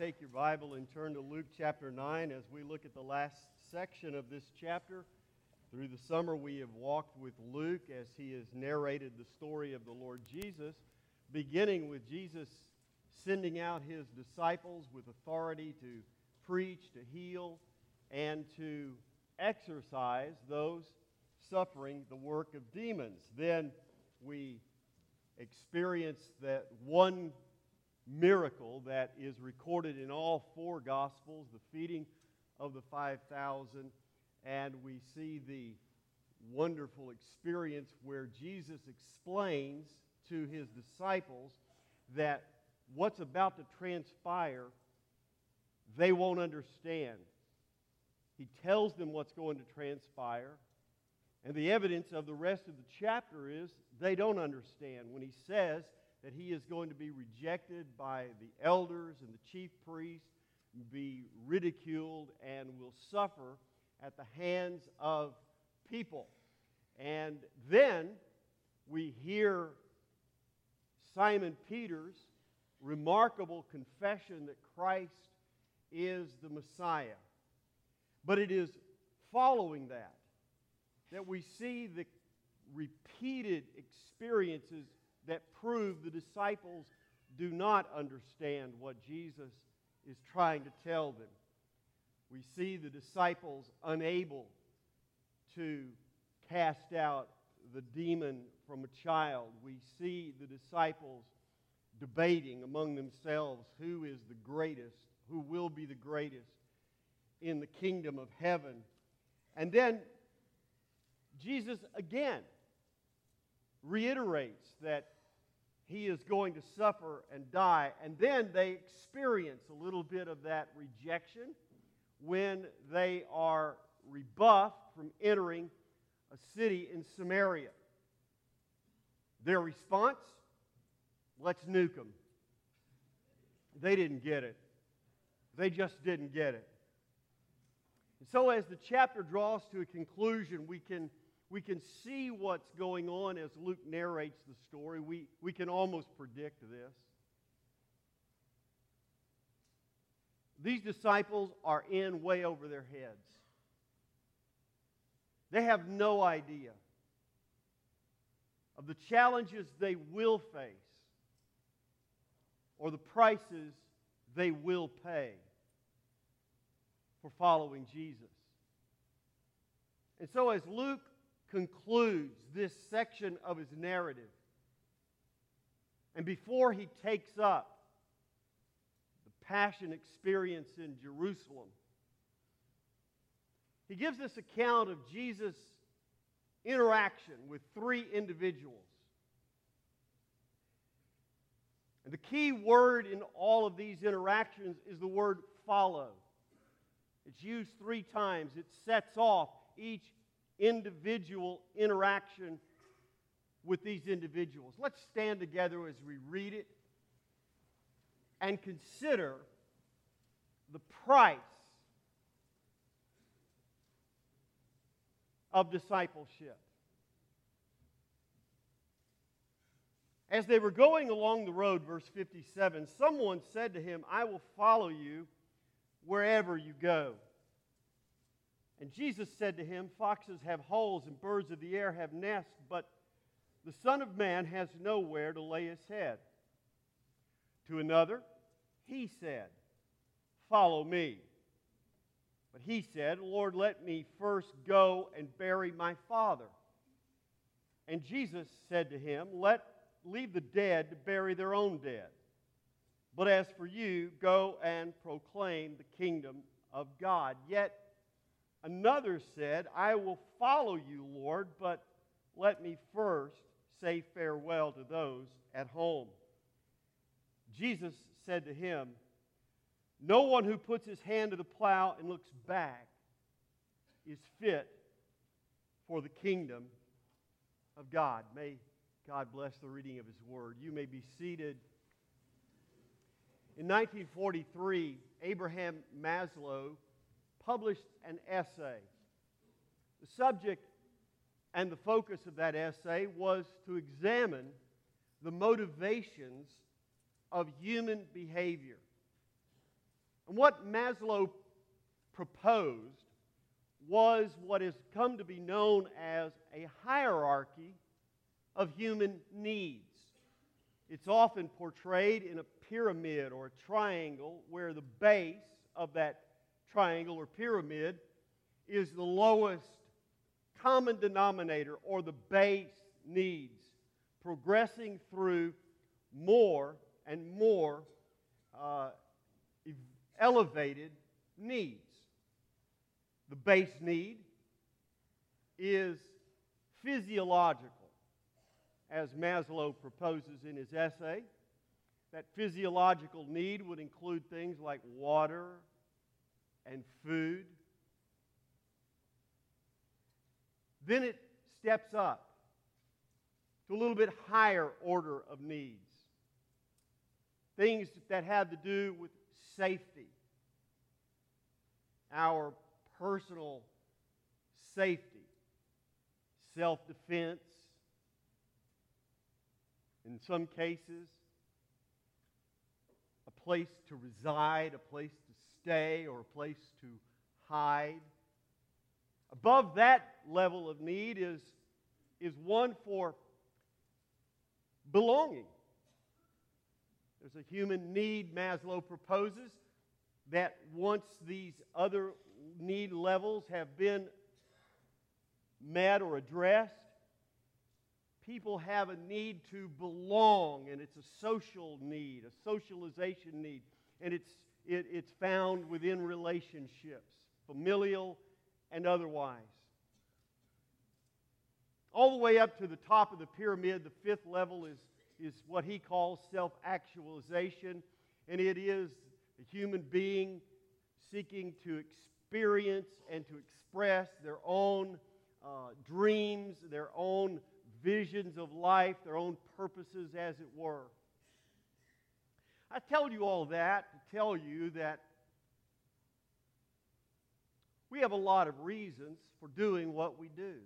take your Bible and turn to Luke chapter 9 as we look at the last section of this chapter. Through the summer, we have walked with Luke as he has narrated the story of the Lord Jesus, beginning with Jesus sending out his disciples with authority to preach, to heal, and to exorcise those suffering the work of demons. Then we experience that one miracle that is recorded in all four Gospels, the feeding of the 5,000, and we see the wonderful experience where Jesus explains to his disciples that what's about to transpire, they won't understand. He tells them what's going to transpire, and the evidence of the rest of the chapter is they don't understand when he says that he is going to be rejected by the elders and the chief priests, be ridiculed, and will suffer at the hands of people. And then we hear Simon Peter's remarkable confession that Christ is the Messiah. But it is following that we see the repeated experiences that prove the disciples do not understand what Jesus is trying to tell them. We see the disciples unable to cast out the demon from a child. We see the disciples debating among themselves who is the greatest, who will be the greatest in the kingdom of heaven. And then Jesus again reiterates that he is going to suffer and die. And then they experience a little bit of that rejection when they are rebuffed from entering a city in Samaria. Their response? Let's nuke them. They didn't get it. They just didn't get it. And so as the chapter draws to a conclusion, we can see what's going on as Luke narrates the story. We can almost predict this. These disciples are in way over their heads. They have no idea of the challenges they will face or the prices they will pay for following Jesus. And so as Luke concludes this section of his narrative, and before he takes up the passion experience in Jerusalem, he gives this account of Jesus' interaction with three individuals. And the key word in all of these interactions is the word follow. It's used 3 times. It sets off each individual interaction with these individuals. Let's stand together as we read it and consider the price of discipleship. As they were going along the road, verse 57, someone said to him, "I will follow you wherever you go." And Jesus said to him, "Foxes have holes and birds of the air have nests, but the Son of Man has nowhere to lay his head." To another, he said, "Follow me." But he said, "Lord, let me first go and bury my father." And Jesus said to him, "Leave the dead to bury their own dead. But as for you, go and proclaim the kingdom of God." Yet another said, "I will follow you, Lord, but let me first say farewell to those at home." Jesus said to him, "No one who puts his hand to the plow and looks back is fit for the kingdom of God." May God bless the reading of His Word. You may be seated. In 1943, Abraham Maslow published an essay. The subject and the focus of that essay was to examine the motivations of human behavior. And what Maslow proposed was what has come to be known as a hierarchy of human needs. It's often portrayed in a pyramid or a triangle where the base of that triangle or pyramid is the lowest common denominator or the base needs, progressing through more and more elevated needs. The base need is physiological, as Maslow proposes in his essay. That physiological need would include things like water and food. Then it steps up to a little bit higher order of needs. Things that have to do with safety, our personal safety, self-defense, in some cases, a place to reside, a place to stay, or a place to hide. Above that level of need is one for belonging. There's a human need, Maslow proposes, that once these other need levels have been met or addressed, people have a need to belong, and it's a social need, a socialization need, and it's found within relationships, familial and otherwise. All the way up to the top of the pyramid, the fifth level is what he calls self-actualization, and it is a human being seeking to experience and to express their own dreams, their own visions of life, their own purposes, as it were. I tell you all that to tell you that we have a lot of reasons for doing what we do.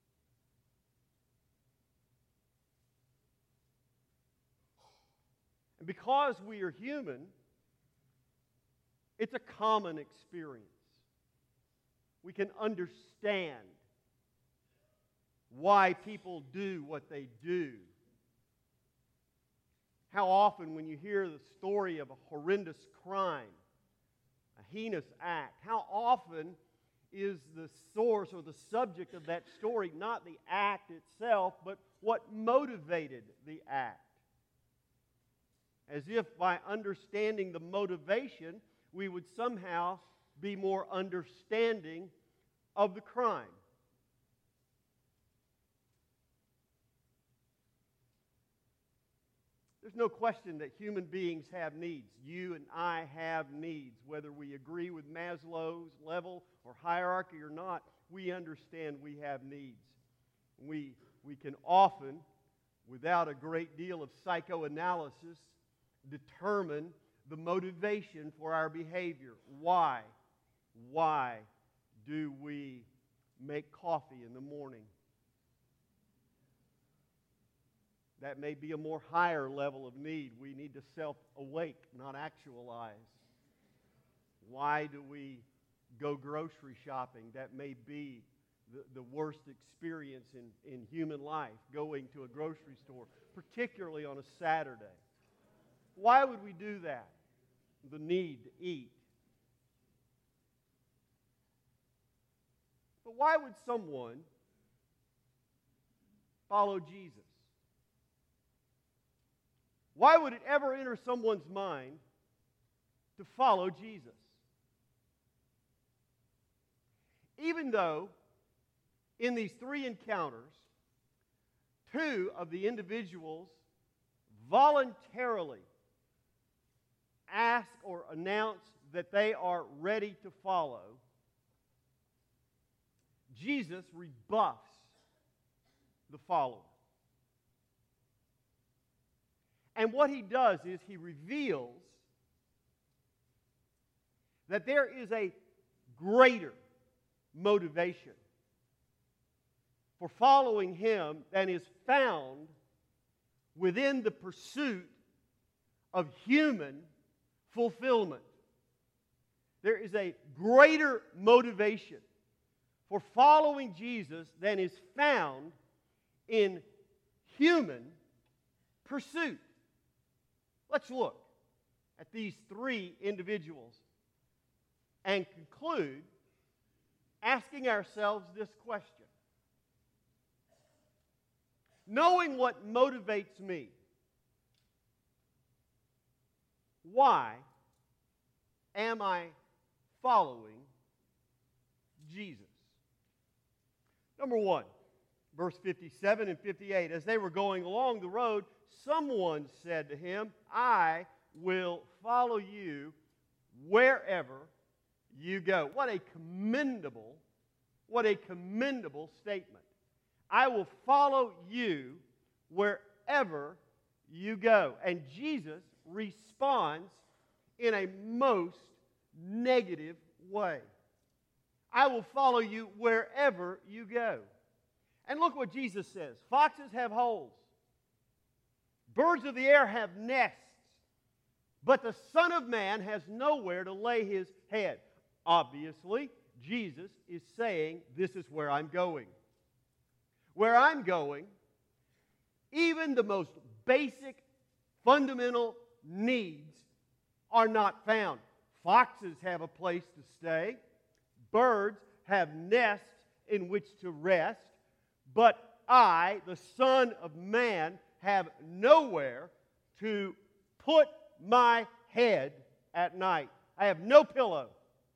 And because we are human, it's a common experience. We can understand why people do what they do. How often when you hear the story of a horrendous crime, a heinous act, how often is the source or the subject of that story not the act itself, but what motivated the act? As if by understanding the motivation, we would somehow be more understanding of the crime. There's no question that human beings have needs. You and I have needs. Whether we agree with Maslow's level or hierarchy or not, we understand we have needs. We can often, without a great deal of psychoanalysis, determine the motivation for our behavior. Why? Why do we make coffee in the morning? That may be a more higher level of need. We need to self-awake, not actualize. Why do we go grocery shopping? That may be the worst experience in human life, going to a grocery store, particularly on a Saturday. Why would we do that? The need to eat. But why would someone follow Jesus? Why would it ever enter someone's mind to follow Jesus? Even though in these three encounters, two of the individuals voluntarily ask or announce that they are ready to follow, Jesus rebuffs the follower. And what he does is he reveals that there is a greater motivation for following him than is found within the pursuit of human fulfillment. There is a greater motivation for following Jesus than is found in human pursuit. Let's look at these three individuals and conclude asking ourselves this question. Knowing what motivates me, why am I following Jesus? Number one, verse 57 and 58. As they were going along the road, someone said to him, I will follow you wherever you go. What a commendable statement. I will follow you wherever you go. And Jesus responds in a most negative way. I will follow you wherever you go. And look what Jesus says. Foxes have holes. Birds of the air have nests. But the Son of Man has nowhere to lay his head. Obviously, Jesus is saying, this is where I'm going. Where I'm going, even the most basic, fundamental needs are not found. Foxes have a place to stay. Birds have nests in which to rest. But I, the Son of Man, have nowhere to put my head at night. I have no pillow.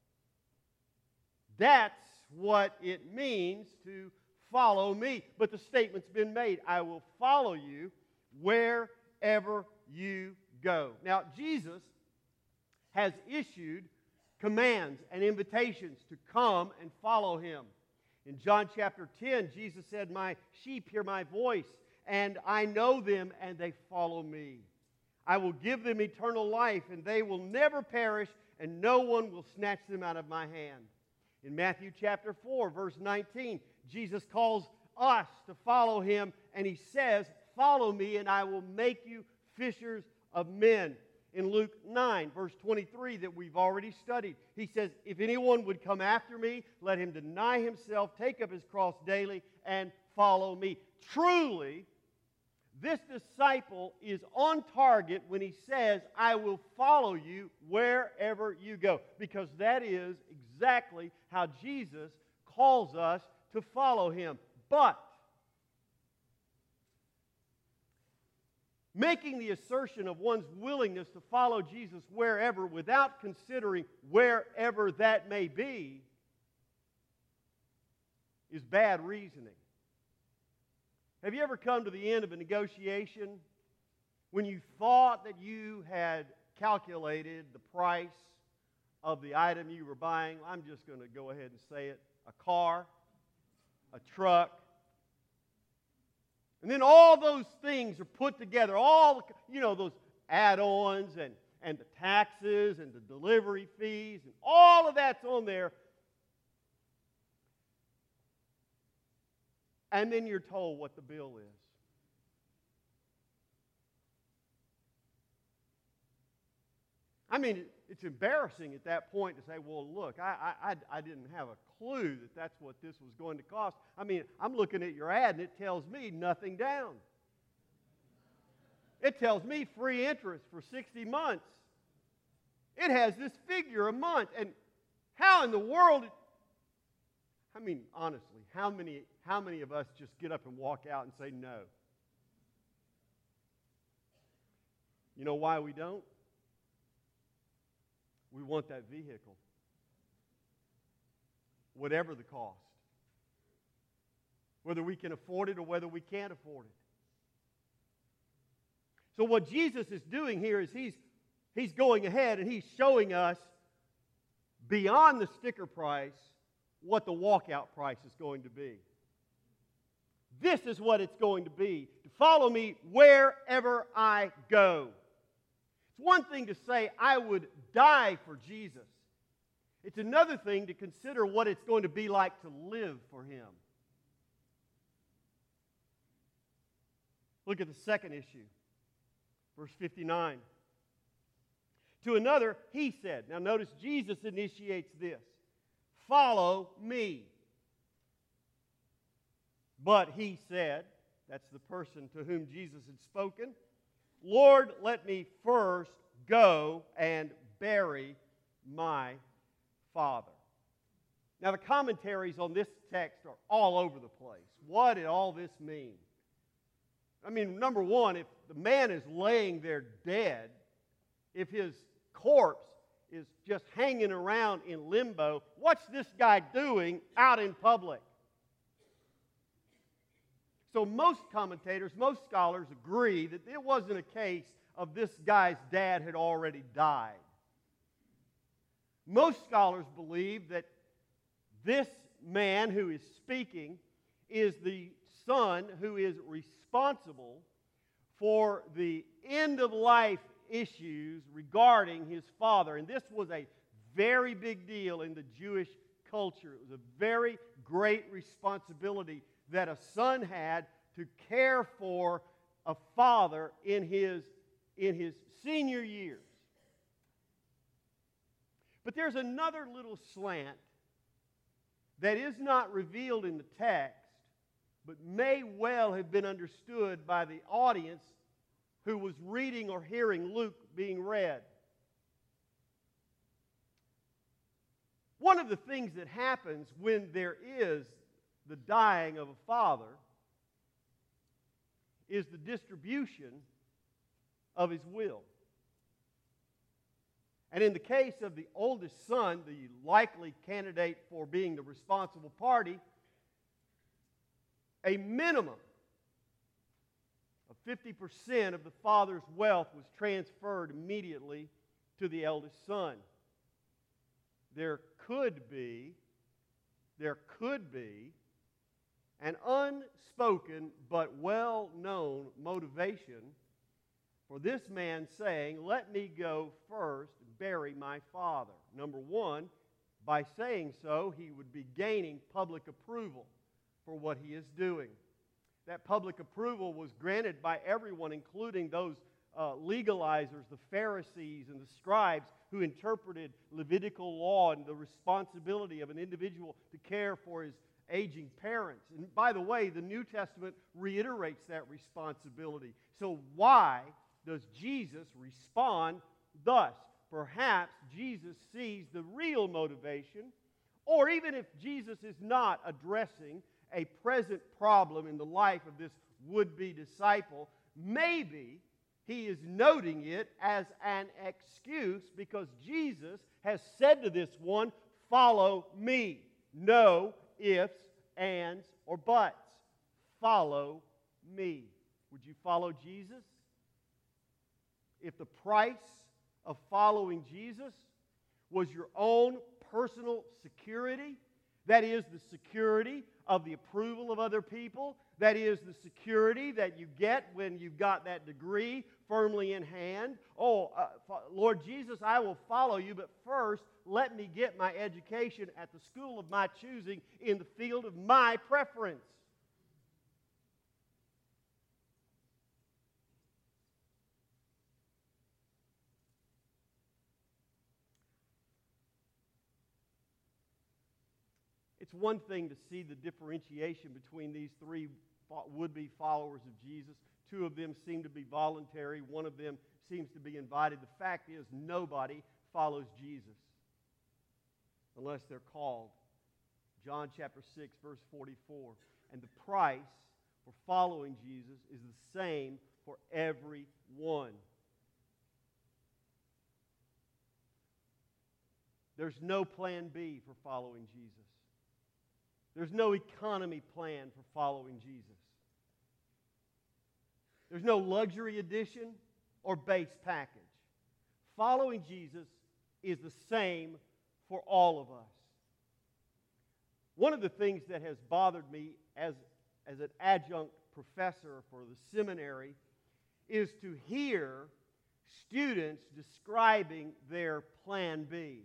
That's what it means to follow me. But the statement's been made. I will follow you wherever you go. Now, Jesus has issued commands and invitations to come and follow him. In John chapter 10, Jesus said, my sheep hear my voice, and I know them, and they follow me. I will give them eternal life, and they will never perish, and no one will snatch them out of my hand. In Matthew chapter 4, verse 19, Jesus calls us to follow him, and he says, follow me, and I will make you fishers of men. In Luke 9, verse 23 that we've already studied, he says, if anyone would come after me, let him deny himself, take up his cross daily, and follow me. Truly, this disciple is on target when he says, I will follow you wherever you go. Because that is exactly how Jesus calls us to follow him. But making the assertion of one's willingness to follow Jesus wherever without considering wherever that may be is bad reasoning. Have you ever come to the end of a negotiation when you thought that you had calculated the price of the item you were buying? I'm just going to go ahead and say it. A car, a truck. And then all those things are put together, all, those add-ons and the taxes and the delivery fees, and all of that's on there. And then you're told what the bill is. I mean, it's embarrassing at that point to say, well, look, I didn't have a clue that that's what this was going to cost. I mean, I'm looking at your ad, and it tells me nothing down. It tells me free interest for 60 months. It has this figure a month. And how in the world, I mean, honestly, how many of us just get up and walk out and say no? You know why we don't? We want that vehicle, whatever the cost, whether we can afford it or whether we can't afford it. So what Jesus is doing here is he's going ahead and he's showing us beyond the sticker price what the walkout price is going to be. This is what it's going to be, to follow me wherever I go. It's one thing to say, I would die for Jesus. It's another thing to consider what it's going to be like to live for him. Look at the second issue, verse 59. To another, he said. Now notice Jesus initiates this. Follow me. But he said, that's the person to whom Jesus had spoken, Lord, let me first go and bury my father. Now the commentaries on this text are all over the place. What did all this mean? I mean, number one, if the man is laying there dead, if his corpse is just hanging around in limbo, what's this guy doing out in public? So most commentators, most scholars agree that it wasn't a case of this guy's dad had already died. Most scholars believe that this man who is speaking is the son who is responsible for the end-of-life issues regarding his father. And this was a very big deal in the Jewish culture. It was a very great responsibility that a son had to care for a father in his senior years. But there's another little slant that is not revealed in the text, but may well have been understood by the audience who was reading or hearing Luke being read. One of the things that happens when there is the dying of a father is the distribution of his will. And in the case of the oldest son, the likely candidate for being the responsible party, a minimum of 50% of the father's wealth was transferred immediately to the eldest son. There could be an unspoken but well-known motivation for this man saying, let me go first and bury my father. Number one, by saying so, he would be gaining public approval for what he is doing. That public approval was granted by everyone, including those legalizers, the Pharisees and the scribes who interpreted Levitical law and the responsibility of an individual to care for his aging parents. And by the way, the New Testament reiterates that responsibility. So why does Jesus respond thus? Perhaps Jesus sees the real motivation, or even if Jesus is not addressing a present problem in the life of this would-be disciple, maybe he is noting it as an excuse because Jesus has said to this one, follow me. No ifs, ands, or buts. Follow me. Would you follow Jesus? If the price of following Jesus was your own personal security, that is the security of the approval of other people, that is the security that you get when you've got that degree firmly in hand. Lord Jesus, I will follow you, but first let me get my education at the school of my choosing in the field of my preference. It's one thing to see the differentiation between these three would-be followers of Jesus. Two of them seem to be voluntary. One of them seems to be invited. The fact is, nobody follows Jesus unless they're called. John chapter 6, verse 44. And the price for following Jesus is the same for everyone. There's no plan B for following Jesus. There's no economy plan for following Jesus. There's no luxury edition or base package. Following Jesus is the same for all of us. One of the things that has bothered me as an adjunct professor for the seminary is to hear students describing their plan B.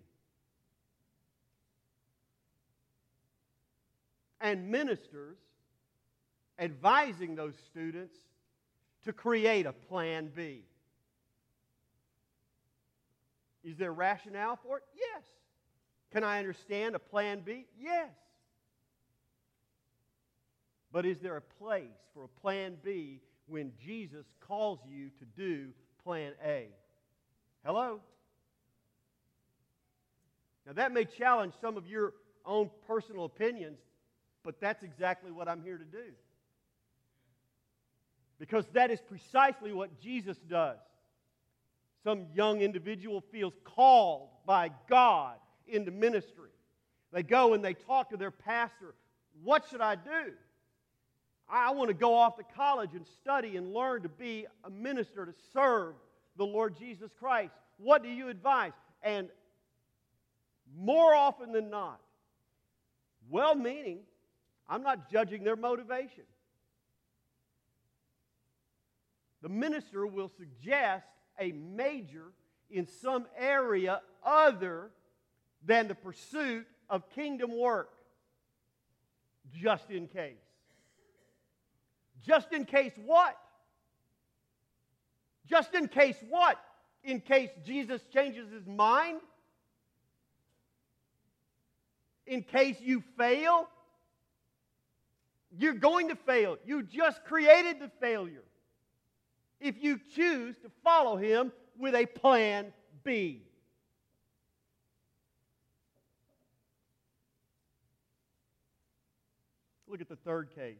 And ministers advising those students to create a plan B. Is there rationale for it? Yes. Can I understand a plan B? Yes. But is there a place for a plan B when Jesus calls you to do plan A? Hello? Now that may challenge some of your own personal opinions, but that's exactly what I'm here to do. Because that is precisely what Jesus does. Some young individual feels called by God into ministry. They go and they talk to their pastor. What should I do? I want to go off to college and study and learn to be a minister, to serve the Lord Jesus Christ. What do you advise? And more often than not, well-meaning, I'm not judging their motivation. The minister will suggest a major in some area other than the pursuit of kingdom work, just in case. Just in case what? Just in case what? In case Jesus changes his mind? In case you fail? You're going to fail. You just created the failure if you choose to follow him with a plan B. Look at the third case.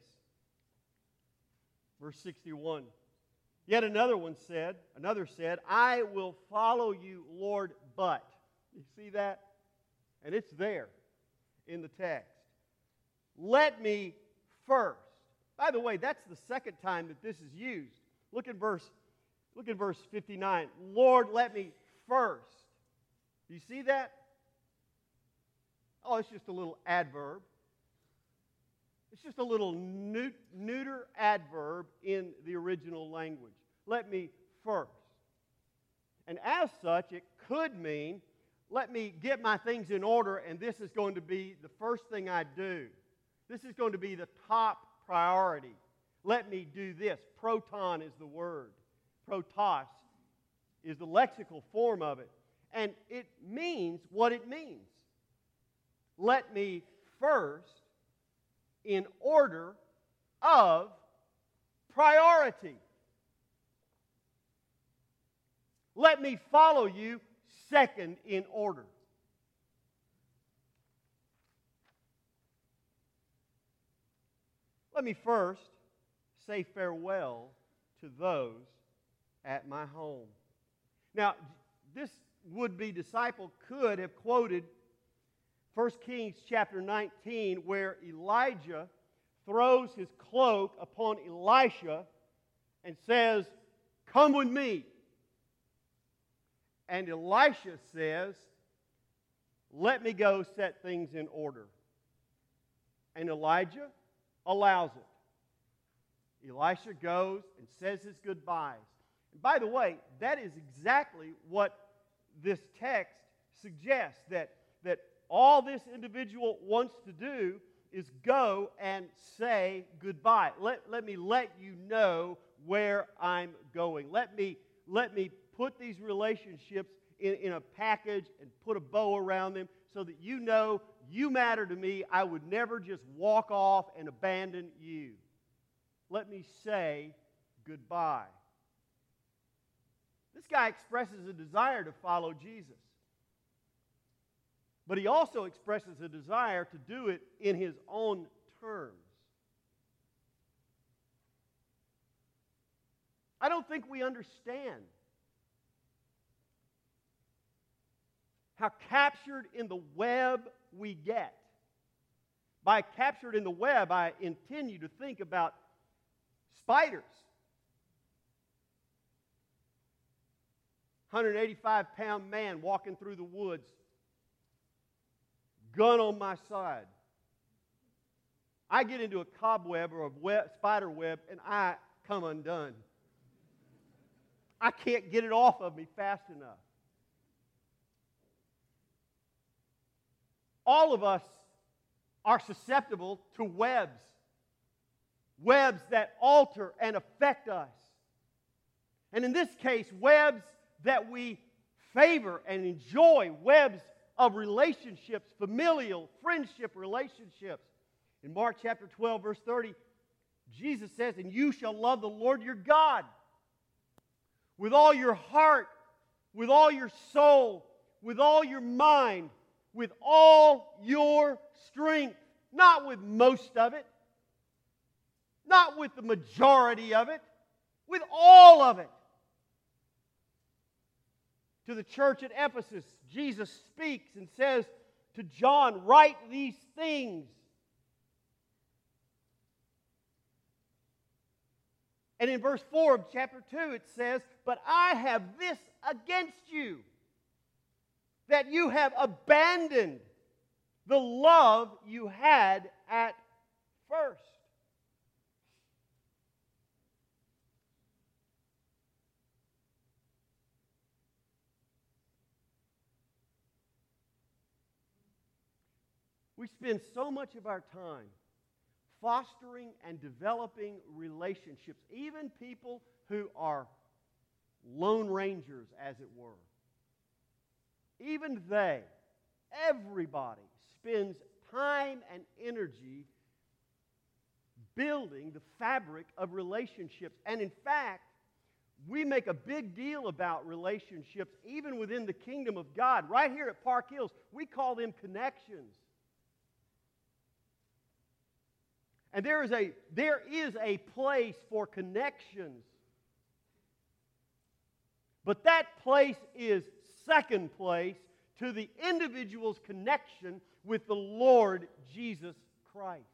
Verse 61. Yet another said, I will follow you, Lord, but. You see that? And it's there in the text. Let me first. By the way, that's the second time that this is used. Look at verse 59. Lord, let me first. Do you see that? Oh, it's just a little adverb. It's just a little neuter adverb in the original language. Let me first. And as such, it could mean, let me get my things in order, and this is going to be the first thing I do. This is going to be the top priority. Let me do this. Proton is the word. Protos is the lexical form of it. And it means what it means. Let me first in order of priority. Let me follow you second in order. Let me first say farewell to those at my home. Now, this would-be disciple could have quoted 1 Kings chapter 19, where Elijah throws his cloak upon Elisha and says, "Come with me." And Elisha says, "Let me go set things in order." And Elijah allows it. Elisha goes and says his goodbyes. And by the way, that is exactly what this text suggests, that all this individual wants to do is go and say goodbye. Let me let you know where I'm going. Let me put these relationships in a package and put a bow around them so that you know you matter to me. I would never just walk off and abandon you. Let me say goodbye. This guy expresses a desire to follow Jesus. But he also expresses a desire to do it in his own terms. I don't think we understand how captured in the web we get. By captured in the web, I intend you to think about spiders. 185-pound man walking through the woods, gun on my side. I get into a cobweb or a spider web and I come undone. I can't get it off of me fast enough. All of us are susceptible to webs. Webs that alter and affect us. And in this case, webs that we favor and enjoy webs of relationships, familial, friendship relationships. In Mark chapter 12, verse 30, Jesus says, "And you shall love the Lord your God with all your heart, with all your soul, with all your mind, with all your strength." Not with most of it, not with the majority of it, with all of it. To the church at Ephesus, Jesus speaks and says to John, "Write these things." And in verse 4 of chapter 2 it says, "But I have this against you, that you have abandoned the love you had at first." We spend so much of our time fostering and developing relationships, even people who are lone rangers, as it were. Even they, everybody, spends time and energy building the fabric of relationships. And in fact, we make a big deal about relationships even within the kingdom of God. Right here at Park Hills, we call them connections. And there is a place for connections. But that place is second place to the individual's connection with the Lord Jesus Christ.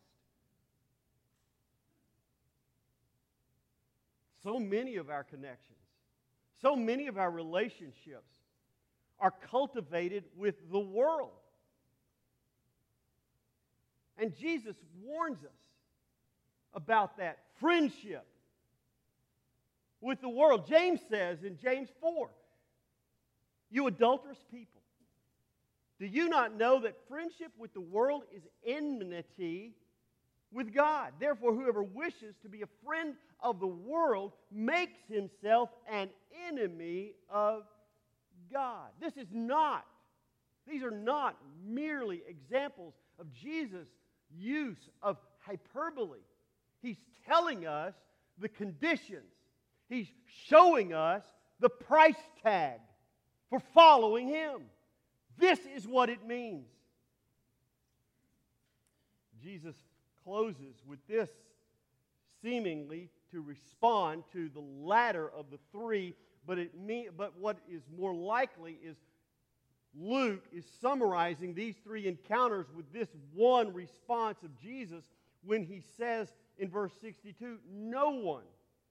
So many of our connections, so many of our relationships are cultivated with the world. And Jesus warns us about that friendship with the world. James says in James 4, "You adulterous people, do you not know that friendship with the world is enmity with God? Therefore, whoever wishes to be a friend of the world makes himself an enemy of God." These are not merely examples of Jesus' use of hyperbole. He's telling us the conditions. He's showing us the price tag for following Him. This is what it means. Jesus closes with this, seemingly to respond to the latter of the three, but what is more likely is Luke is summarizing these three encounters with this one response of Jesus when he says in verse 62, "No one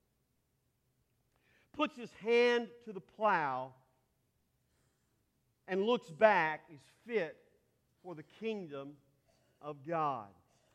puts his hand to the plow and looks back is fit for the kingdom of God."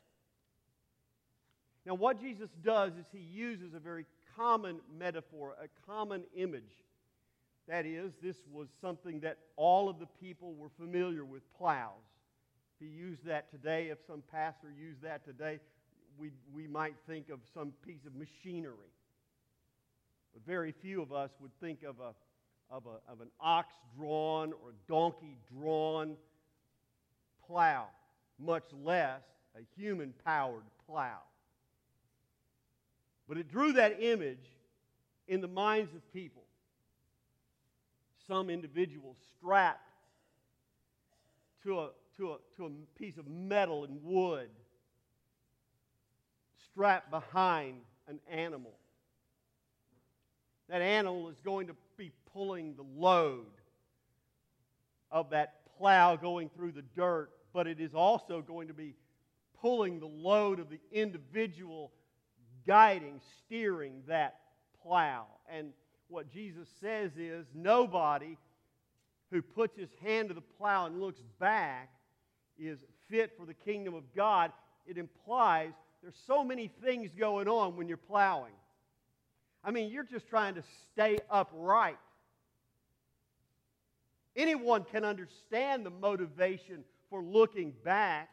Now, what Jesus does is He uses a very common metaphor, a common image. That is, this was something that all of the people were familiar with, plows. If He used that today, if some pastor used that today, we might think of some piece of machinery. But very few of us would think of an ox-drawn or donkey-drawn plow, much less a human-powered plow. But it drew that image in the minds of people. Some individuals strapped to a piece of metal and wood, strapped behind an animal. That animal is going to be pulling the load of that plow going through the dirt, but it is also going to be pulling the load of the individual guiding, steering that plow. And what Jesus says is, nobody who puts his hand to the plow and looks back is fit for the kingdom of God. It implies there's so many things going on when you're plowing. I mean, you're just trying to stay upright. Anyone can understand the motivation for looking back.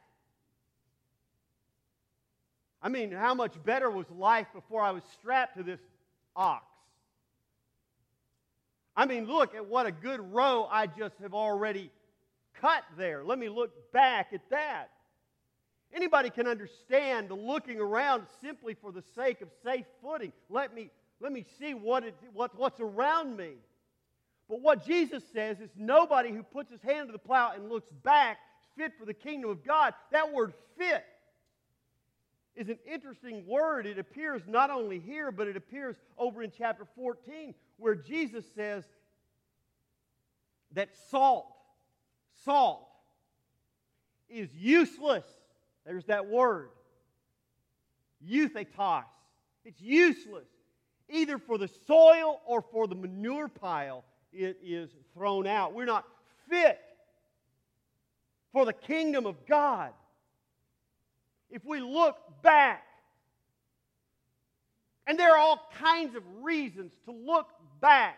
I mean, how much better was life before I was strapped to this ox? I mean, look at what a good row I just have already cut there. Let me look back at that. Anybody can understand the looking around simply for the sake of safe footing. Let me see what's around me. But what Jesus says is nobody who puts his hand to the plow and looks back is fit for the kingdom of God. That word fit is an interesting word. It appears not only here, but it appears over in chapter 14, where Jesus says that salt is useless. There's that word. Euthetos. It's useless. Either for the soil or for the manure pile, it is thrown out. We're not fit for the kingdom of God. If we look back, and there are all kinds of reasons to look back.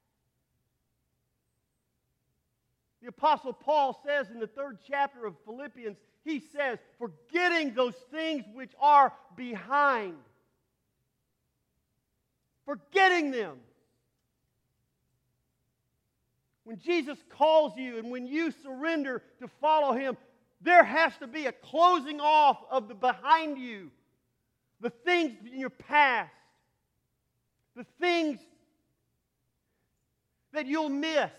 The Apostle Paul says in the 3rd chapter of Philippians, he says, forgetting those things which are behind. Forgetting them. When Jesus calls you and when you surrender to follow Him, there has to be a closing off of the behind you. The things in your past. The things that you'll miss.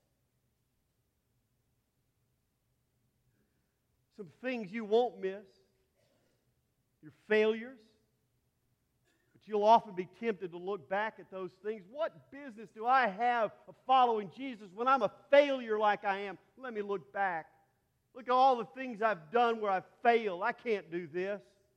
Some things you won't miss. Your failures. But you'll often be tempted to look back at those things. What business do I have of following Jesus when I'm a failure like I am? Let me look back. Look at all the things I've done where I've failed. I can't do this.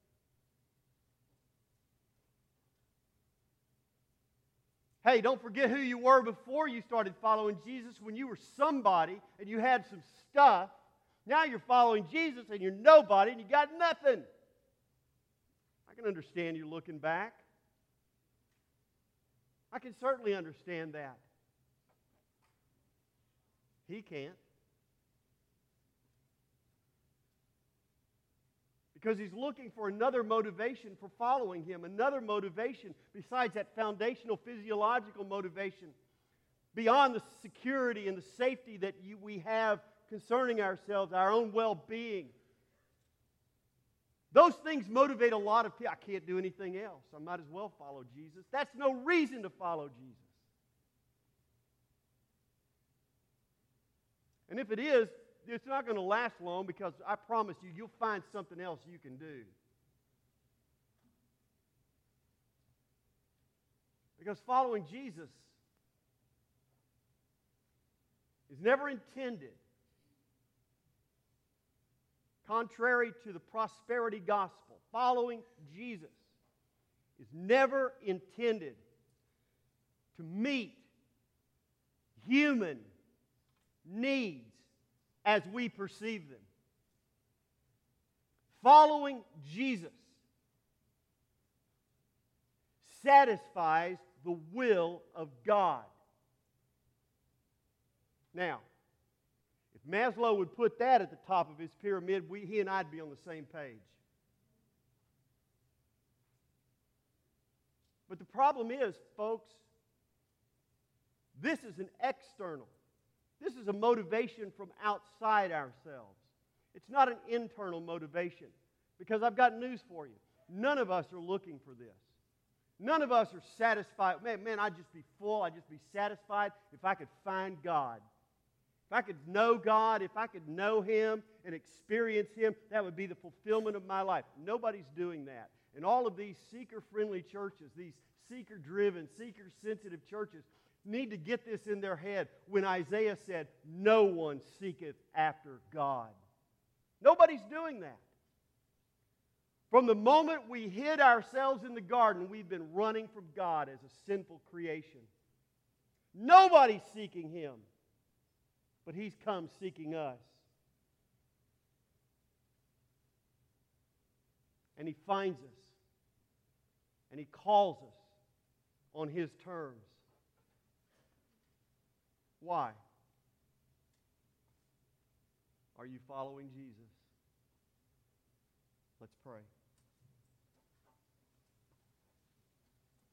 Hey, don't forget who you were before you started following Jesus, when you were somebody and you had some stuff. Now you're following Jesus and you're nobody and you got nothing. I can understand you looking back. I can certainly understand that. He can't. Because he's looking for another motivation for following him, another motivation besides that foundational physiological motivation, beyond the security and the safety that we have concerning ourselves, our own well-being. Those things motivate a lot of people. I can't do anything else. I might as well follow Jesus. That's no reason to follow Jesus. And if it is, it's not going to last long, because I promise you, you'll find something else you can do. Because following Jesus is never intended, contrary to the prosperity gospel, following Jesus is never intended to meet human needs as we perceive them. Following Jesus satisfies the will of God. Now, if Maslow would put that at the top of his pyramid, he and I'd be on the same page. But the problem is, folks, this is an external. This is a motivation from outside ourselves. It's not an internal motivation. Because I've got news for you. None of us are looking for this. None of us are satisfied. Man, I'd just be full. I'd just be satisfied if I could find God. If I could know God, if I could know Him and experience Him, that would be the fulfillment of my life. Nobody's doing that. And all of these seeker-friendly churches, these seeker-driven, seeker-sensitive churches, need to get this in their head when Isaiah said, no one seeketh after God. Nobody's doing that. From the moment we hid ourselves in the garden, we've been running from God as a sinful creation. Nobody's seeking Him, but He's come seeking us. And He finds us, and He calls us on His terms. Why? Are you following Jesus? Let's pray.